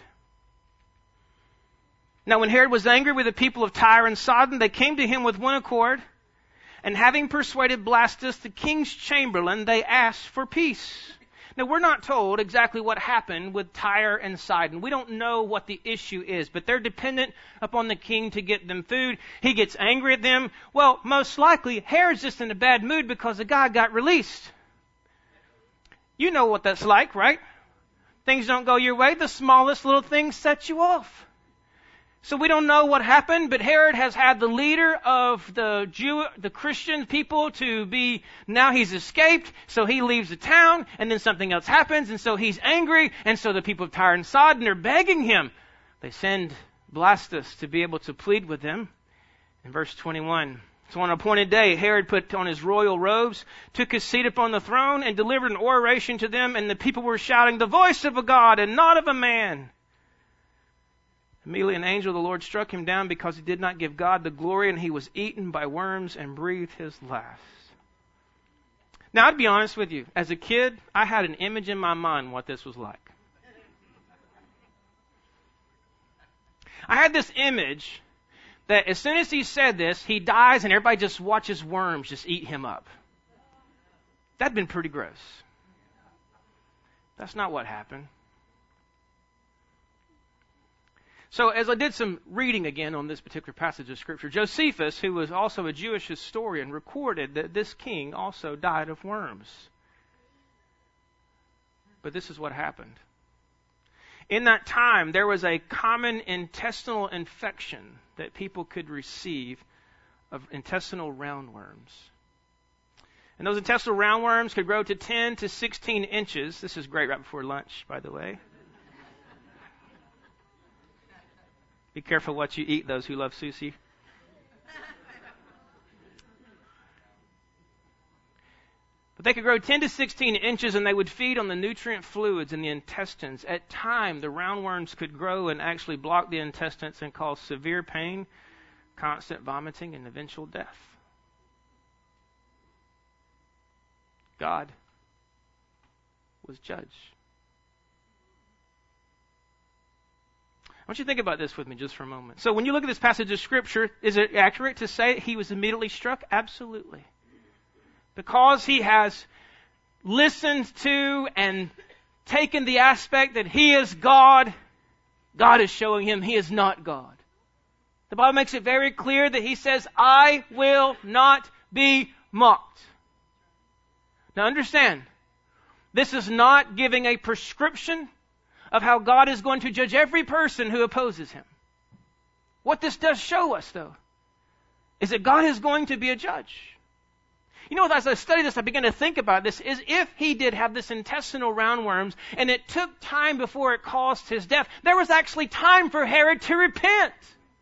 Now when Herod was angry with the people of Tyre and Sidon, they came to him with one accord, and having persuaded Blastus, the king's chamberlain, they asked for peace. Now we're not told exactly what happened with Tyre and Sidon. We don't know what the issue is, but they're dependent upon the king to get them food. He gets angry at them. Well, most likely Herod's just in a bad mood because the guy got released. You know what that's like, right? Things don't go your way. The smallest little thing sets you off. So we don't know what happened, but Herod has had the leader of the Jew, the Christian people to be, now he's escaped, so he leaves the town, and then something else happens, and so he's angry, and so the people of Tyre and Sidon are begging him. They send Blastus to be able to plead with them. In verse twenty-one, so on an appointed day, Herod put on his royal robes, took his seat upon the throne, and delivered an oration to them, and the people were shouting, "The voice of a God, and not of a man." Immediately an angel of the Lord struck him down because he did not give God the glory, and he was eaten by worms and breathed his last. Now, I'd be honest with you. As a kid, I had an image in my mind what this was like. I had this image that as soon as he said this, he dies and everybody just watches worms just eat him up. That'd been pretty gross. That's not what happened. So as I did some reading again on this particular passage of Scripture, Josephus, who was also a Jewish historian, recorded that this king also died of worms. But this is what happened. In that time, there was a common intestinal infection that people could receive of intestinal roundworms. And those intestinal roundworms could grow to ten to sixteen inches. This is great right before lunch, by the way. Be careful what you eat, those who love sushi. But they could grow ten to sixteen inches, and they would feed on the nutrient fluids in the intestines. At times, the roundworms could grow and actually block the intestines and cause severe pain, constant vomiting, and eventual death. God was judge. I want you to think about this with me just for a moment. So when you look at this passage of Scripture, is it accurate to say he was immediately struck? Absolutely. Because he has listened to and taken the aspect that he is God, God is showing him he is not God. The Bible makes it very clear that he says, "I will not be mocked." Now understand, this is not giving a prescription of how God is going to judge every person who opposes him. What this does show us, though, is that God is going to be a judge. You know, as I study this, I began to think about this, is if he did have this intestinal roundworms, and it took time before it caused his death, there was actually time for Herod to repent.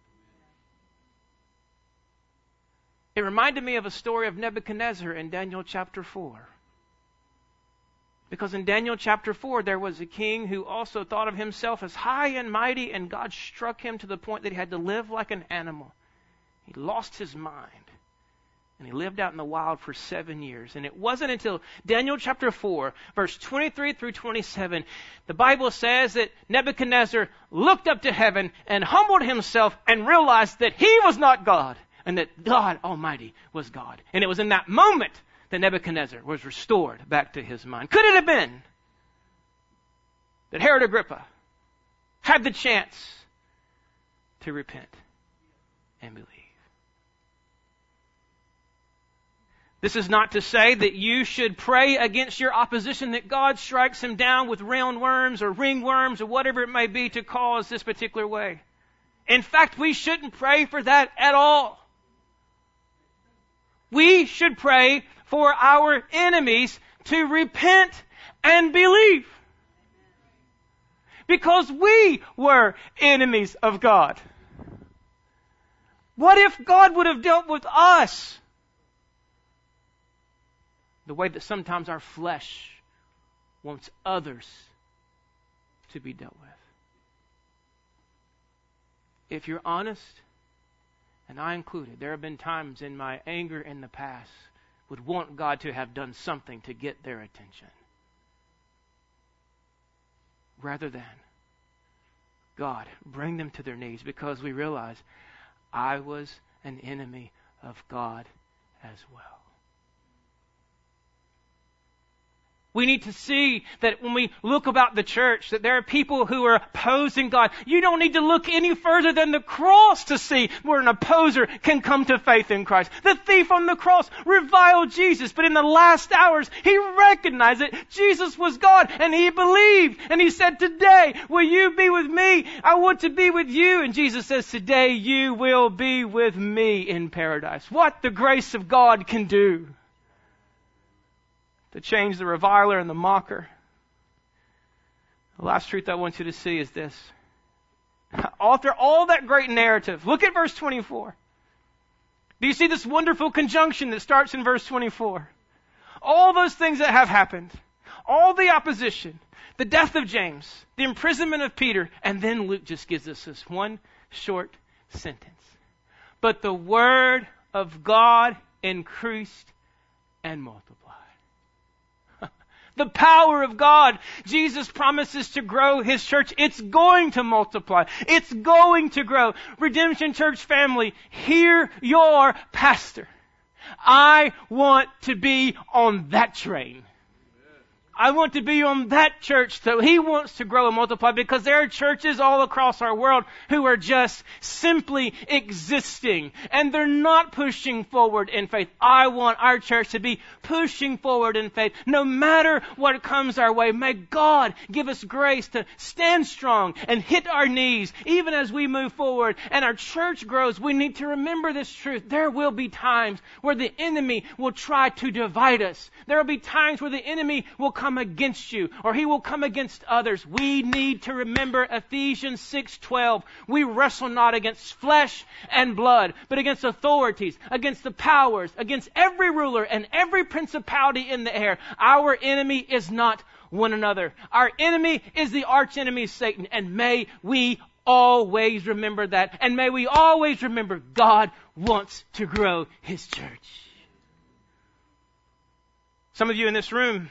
It reminded me of a story of Nebuchadnezzar in Daniel chapter four. Because in Daniel chapter four, there was a king who also thought of himself as high and mighty, and God struck him to the point that he had to live like an animal. He lost his mind, and he lived out in the wild for seven years. And it wasn't until Daniel chapter four, verse twenty-three through twenty-seven, the Bible says that Nebuchadnezzar looked up to heaven and humbled himself and realized that he was not God, and that God Almighty was God. And it was in that moment that Nebuchadnezzar was restored back to his mind. Could it have been that Herod Agrippa had the chance to repent and believe? This is not to say that you should pray against your opposition, that God strikes him down with roundworms or ringworms or whatever it may be to cause this particular way. In fact, we shouldn't pray for that at all. We should pray for our enemies to repent and believe. because we were enemies of God. What if God would have dealt with us the way that sometimes our flesh wants others to be dealt with? If you're honest, and I included, there have been times in my anger in the past would want God to have done something to get their attention, rather than God, bring them to their knees, because we realize I was an enemy of God as well. We need to see that when we look about the church, that there are people who are opposing God. You don't need to look any further than the cross to see where an opposer can come to faith in Christ. The thief on the cross reviled Jesus, but in the last hours, he recognized that Jesus was God, and he believed. And he said, today, will you be with me? I want to be with you. And Jesus says, today you will be with me in paradise. What the grace of God can do to change the reviler and the mocker. The last truth I want you to see is this. After all that great narrative, look at verse twenty-four. Do you see this wonderful conjunction that starts in verse twenty-four? All those things that have happened, all the opposition, the death of James, the imprisonment of Peter, and then Luke just gives us this one short sentence. But the word of God increased and multiplied. The power of God. Jesus promises to grow His church. It's going to multiply. It's going to grow. Redemption Church family, hear your pastor. I want to be on that train. I want to be on that church. So he wants to grow and multiply, because there are churches all across our world who are just simply existing, and they're not pushing forward in faith. I want our church to be pushing forward in faith no matter what comes our way. May God give us grace to stand strong and hit our knees even as we move forward and our church grows. We need to remember this truth. There will be times where the enemy will try to divide us. There will be times where the enemy will come against you, or he will come against others. We need to remember Ephesians six twelve. We wrestle not against flesh and blood, but against authorities, against the powers, against every ruler and every principality in the air. Our enemy is not one another. Our enemy is the arch enemy, Satan, and may we always remember that, and may we always remember God wants to grow His church. Some of you in this room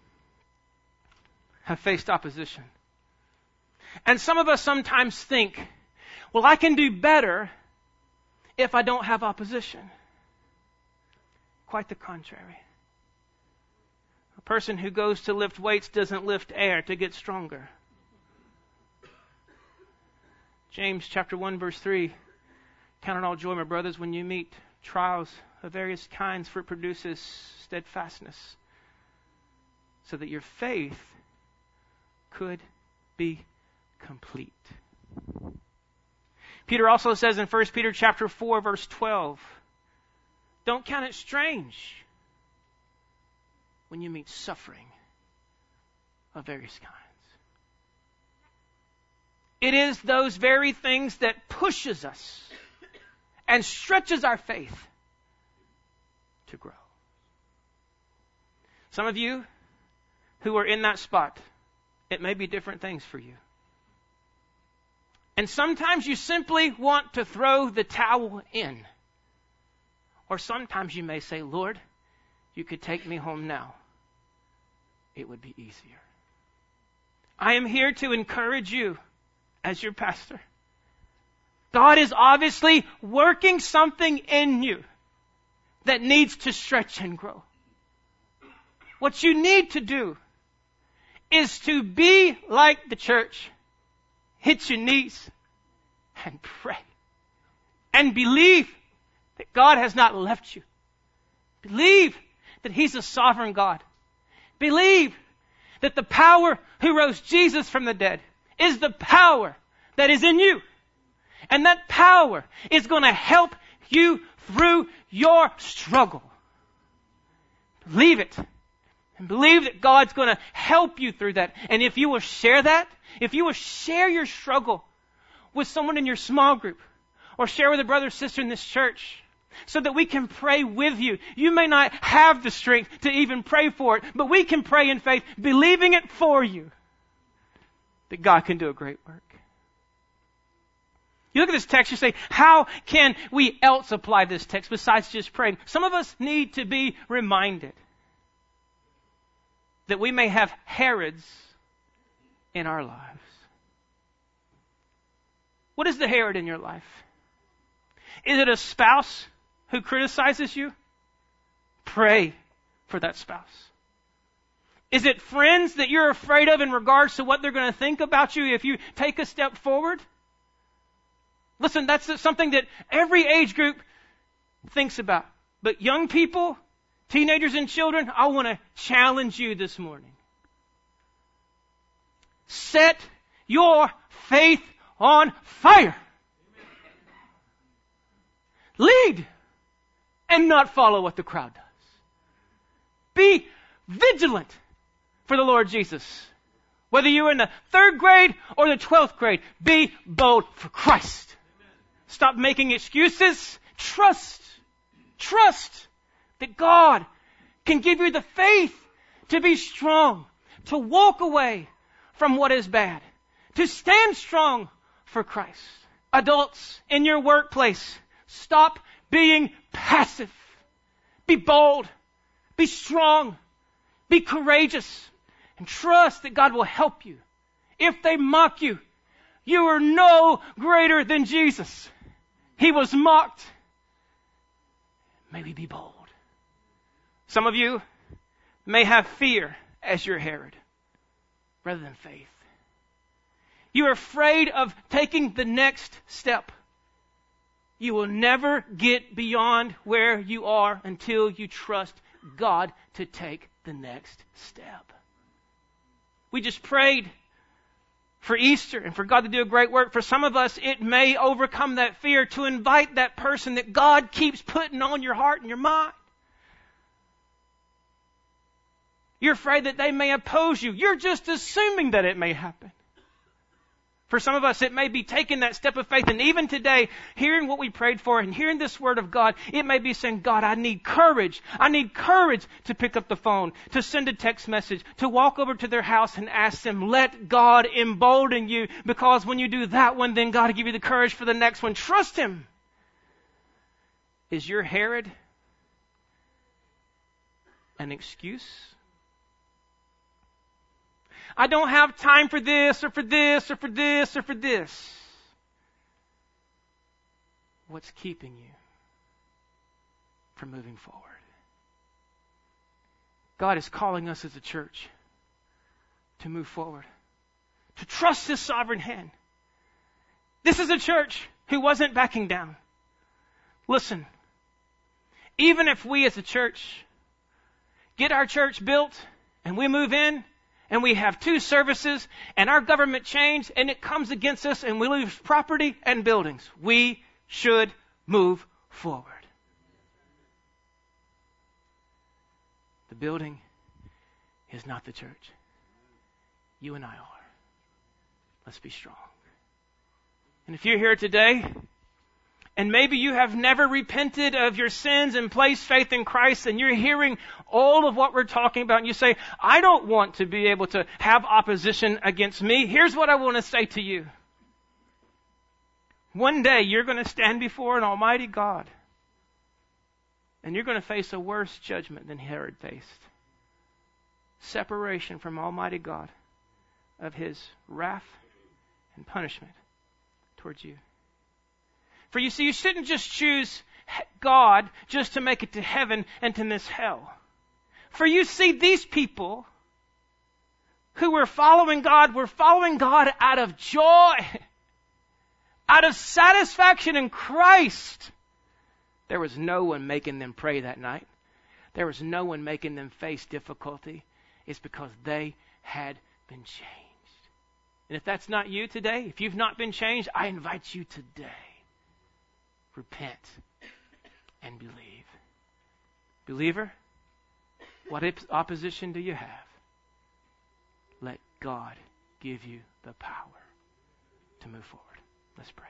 have faced opposition. And some of us sometimes think, well, I can do better if I don't have opposition. Quite the contrary. A person who goes to lift weights doesn't lift air to get stronger. James chapter one verse three, count it all joy, my brothers, when you meet trials of various kinds, for it produces steadfastness, so that your faith could be complete. Peter also says in First Peter chapter four verse twelve, don't count it strange when you meet suffering of various kinds. It is those very things that pushes us and stretches our faith to grow. Some of you who are in that spot, it may be different things for you. And sometimes you simply want to throw the towel in. Or sometimes you may say, Lord, you could take me home now. It would be easier. I am here to encourage you as your pastor. God is obviously working something in you that needs to stretch and grow. What you need to do is to be like the church. Hit your knees and pray. And believe that God has not left you. Believe that He's a sovereign God. Believe that the power who rose Jesus from the dead is the power that is in you. And that power is going to help you through your struggle. Believe it. And believe that God's going to help you through that. And if you will share that, if you will share your struggle with someone in your small group or share with a brother or sister in this church so that we can pray with you. You may not have the strength to even pray for it, but we can pray in faith, believing it for you, that God can do a great work. You look at this text, you say, how can we else apply this text besides just praying? Some of us need to be reminded that we may have Herods in our lives. What is the Herod in your life? Is it a spouse who criticizes you? Pray for that spouse. Is it friends that you're afraid of in regards to what they're going to think about you if you take a step forward? Listen, that's something that every age group thinks about. But young people, teenagers and children, I want to challenge you this morning. Set your faith on fire. Lead and not follow what the crowd does. Be vigilant for the Lord Jesus. Whether you're in the third grade or the twelfth grade, be bold for Christ. Stop making excuses. Trust. Trust that God can give you the faith to be strong, to walk away from what is bad, to stand strong for Christ. Adults in your workplace, stop being passive. Be bold. Be strong. Be courageous. And trust that God will help you. If they mock you, you are no greater than Jesus. He was mocked. May we be bold. Some of you may have fear as your Herod rather than faith. You are afraid of taking the next step. You will never get beyond where you are until you trust God to take the next step. We just prayed for Easter and for God to do a great work. For some of us, it may overcome that fear to invite that person that God keeps putting on your heart and your mind. You're afraid that they may oppose you. You're just assuming that it may happen. For some of us, it may be taking that step of faith. And even today, hearing what we prayed for and hearing this word of God, it may be saying, God, I need courage. I need courage to pick up the phone, to send a text message, to walk over to their house and ask them, let God embolden you. Because when you do that one, then God will give you the courage for the next one. Trust Him. Is your Herod an excuse? I don't have time for this or for this or for this or for this. What's keeping you from moving forward? God is calling us as a church to move forward, to trust His sovereign hand. This is a church who wasn't backing down. Listen, even if we as a church get our church built and we move in, and we have two services, and our government changed, and it comes against us, and we lose property and buildings, we should move forward. The building is not the church. You and I are. Let's be strong. And if you're here today, and maybe you have never repented of your sins and placed faith in Christ, and you're hearing all of what we're talking about, and you say, I don't want to be able to have opposition against me. Here's what I want to say to you. One day you're going to stand before an almighty God, and you're going to face a worse judgment than Herod faced. Separation from almighty God of His wrath and punishment towards you. For you see, you shouldn't just choose God just to make it to heaven and to miss hell. For you see, these people who were following God were following God out of joy, out of satisfaction in Christ. There was no one making them pray that night. There was no one making them face difficulty. It's because they had been changed. And if that's not you today, if you've not been changed, I invite you today. Repent and believe. Believer, what opposition do you have? Let God give you the power to move forward. Let's pray.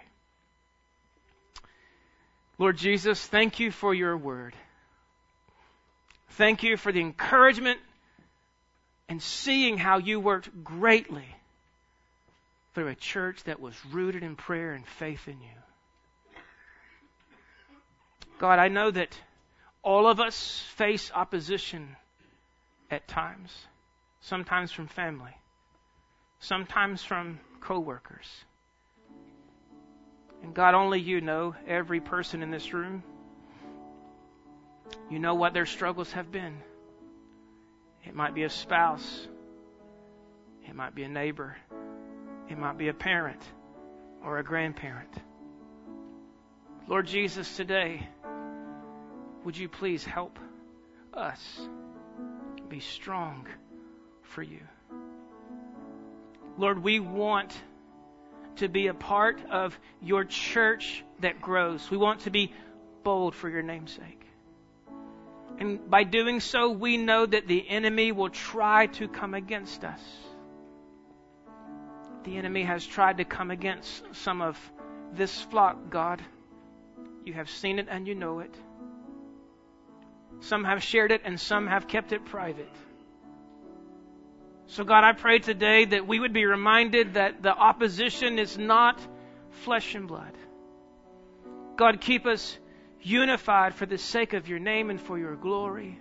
Lord Jesus, thank you for your word. Thank you for the encouragement and seeing how you worked greatly through a church that was rooted in prayer and faith in you. God, I know that all of us face opposition at times, sometimes from family, sometimes from co-workers. And God, only you know every person in this room. You know what their struggles have been. It might be a spouse. It might be a neighbor. It might be a parent or a grandparent. Lord Jesus, today, would you please help us be strong for you? Lord, we want to be a part of your church that grows. We want to be bold for your name's sake. And by doing so, we know that the enemy will try to come against us. The enemy has tried to come against some of this flock, God. You have seen it and you know it. Some have shared it and some have kept it private. So God, I pray today that we would be reminded that the opposition is not flesh and blood. God, keep us unified for the sake of your name and for your glory.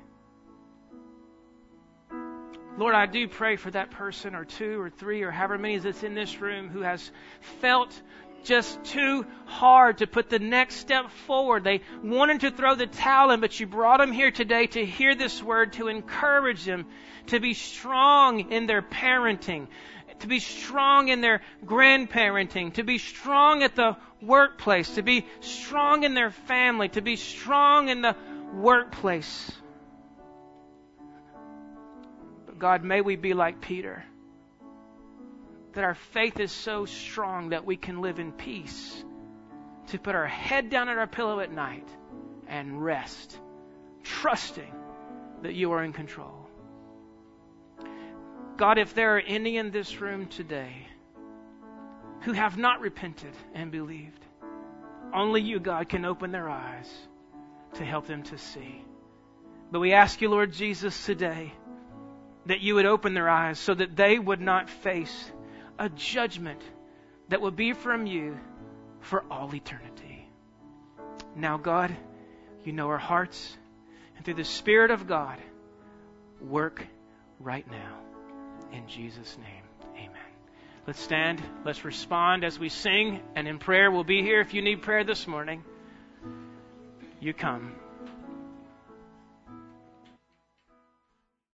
Lord, I do pray for that person or two or three or however many that's in this room who has felt just too hard to put the next step forward. They wanted to throw the towel in, but you brought them here today to hear this word, to encourage them, to be strong in their parenting, to be strong in their grandparenting, to be strong at the workplace, to be strong in their family, to be strong in the workplace. But God, may we be like Peter, that our faith is so strong that we can live in peace, to put our head down at our pillow at night and rest, trusting that you are in control. God, if there are any in this room today who have not repented and believed, only you, God, can open their eyes to help them to see. But we ask you, Lord Jesus, today that you would open their eyes so that they would not face a judgment that will be from you for all eternity. Now, God, you know our hearts, and through the Spirit of God, work right now. In Jesus' name, amen. Let's stand. Let's respond as we sing, and in prayer we'll be here. If you need prayer this morning, you come.